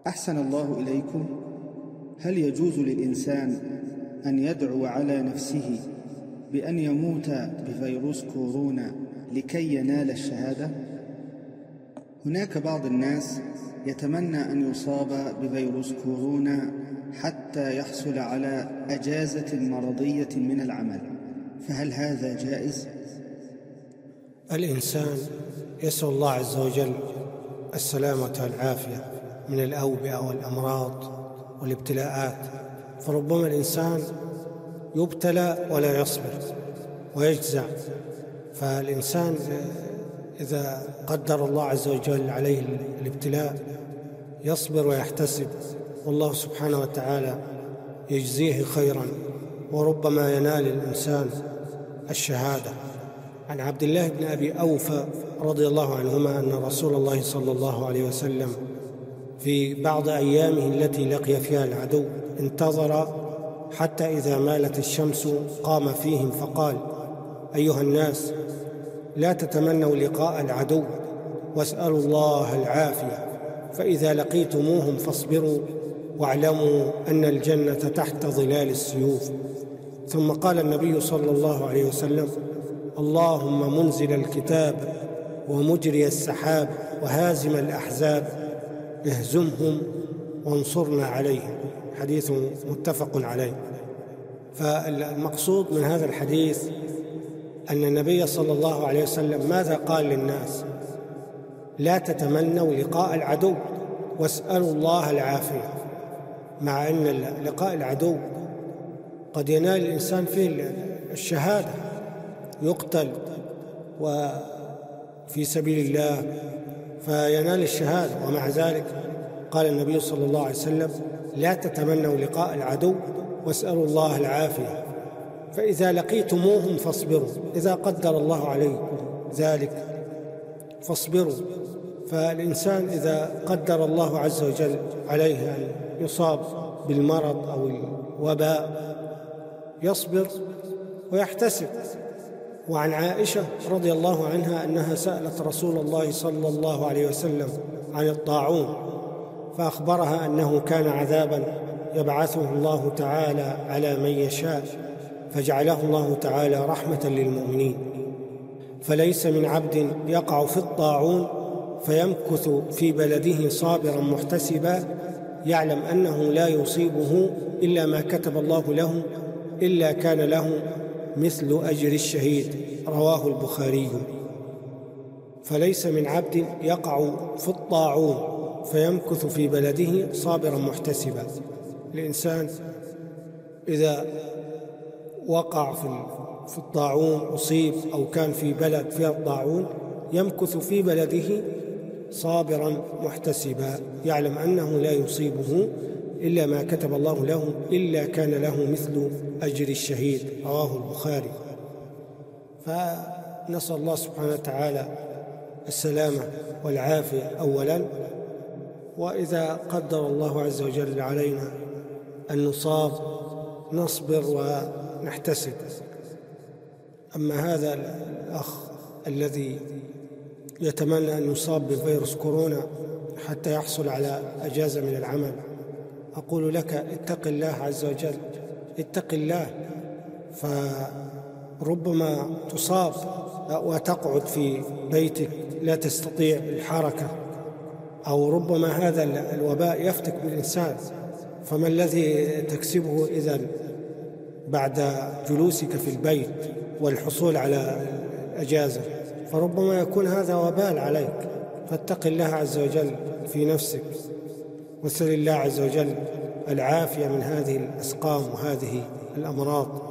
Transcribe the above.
أحسن الله إليكم. هل يجوز للإنسان أن يدعو على نفسه بأن يموت بفيروس كورونا لكي ينال الشهادة؟ هناك بعض الناس يتمنى أن يصاب بفيروس كورونا حتى يحصل على أجازة مرضية من العمل، فهل هذا جائز؟ الإنسان يسأل الله عز وجل السلامة والعافية من الأوبئة والأمراض والابتلاءات، فربما الإنسان يبتلى ولا يصبر ويجزع. فالإنسان إذا قدر الله عز وجل عليه الابتلاء يصبر ويحتسب، والله سبحانه وتعالى يجزيه خيرا، وربما ينال الإنسان الشهادة. عن عبد الله بن أبي أوفى رضي الله عنهما أن رسول الله صلى الله عليه وسلم في بعض أيامه التي لقي فيها العدو انتظر حتى إذا مالت الشمس قام فيهم فقال: أيها الناس، لا تتمنوا لقاء العدو واسألوا الله العافية، فإذا لقيتموهم فاصبروا واعلموا أن الجنة تحت ظلال السيوف. ثم قال النبي صلى الله عليه وسلم: اللهم منزل الكتاب ومجري السحاب وهازم الأحزاب اهزمهم وانصرنا عليهم. حديث متفق عليه. فالمقصود من هذا الحديث أن النبي صلى الله عليه وسلم ماذا قال للناس؟ لا تتمنوا لقاء العدو واسألوا الله العافية، مع أن لقاء العدو قد ينال الإنسان فيه الشهادة، يقتل وفي سبيل الله فينال الشهادة، ومع ذلك قال النبي صلى الله عليه وسلم: لا تتمنوا لقاء العدو واسألوا الله العافية، فإذا لقيتموهم فاصبروا، إذا قدر الله عليه ذلك فاصبروا. فالإنسان إذا قدر الله عز وجل عليه أن يصاب بالمرض أو الوباء يصبر ويحتسب. وعن عائشة رضي الله عنها أنها سألت رسول الله صلى الله عليه وسلم عن الطاعون، فأخبرها أنه كان عذابا يبعثه الله تعالى على من يشاء، فجعله الله تعالى رحمة للمؤمنين. فليس من عبد يقع في الطاعون فيمكث في بلده صابرا محتسبا يعلم أنه لا يصيبه إلا ما كتب الله له إلا كان له مثل أجر الشهيد. رواه البخاري. فليس من عبد يقع في الطاعون فيمكث في بلده صابرا محتسبا. الإنسان إذا وقع في الطاعون أصيب أو كان في بلد فيها الطاعون يمكث في بلده صابرا محتسبا يعلم أنه لا يصيبه إلا ما كتب الله له إلا كان له مثل أجر الشهيد. رواه البخاري. فنسأل الله سبحانه وتعالى السلامة والعافية أولا، وإذا قدر الله عز وجل علينا أن نصاب نصبر ونحتسب. أما هذا الأخ الذي يتمنى أن يصاب بفيروس كورونا حتى يحصل على أجازة من العمل، أقول لك اتق الله عز وجل، اتق الله، فربما تصاب وتقعد في بيتك لا تستطيع الحركة، أو ربما هذا الوباء يفتك بالإنسان، فما الذي تكسبه إذن بعد جلوسك في البيت والحصول على الأجازة؟ فربما يكون هذا وبال عليك، فاتق الله عز وجل في نفسك، واسأل الله عز وجل العافية من هذه الأسقام وهذه الأمراض.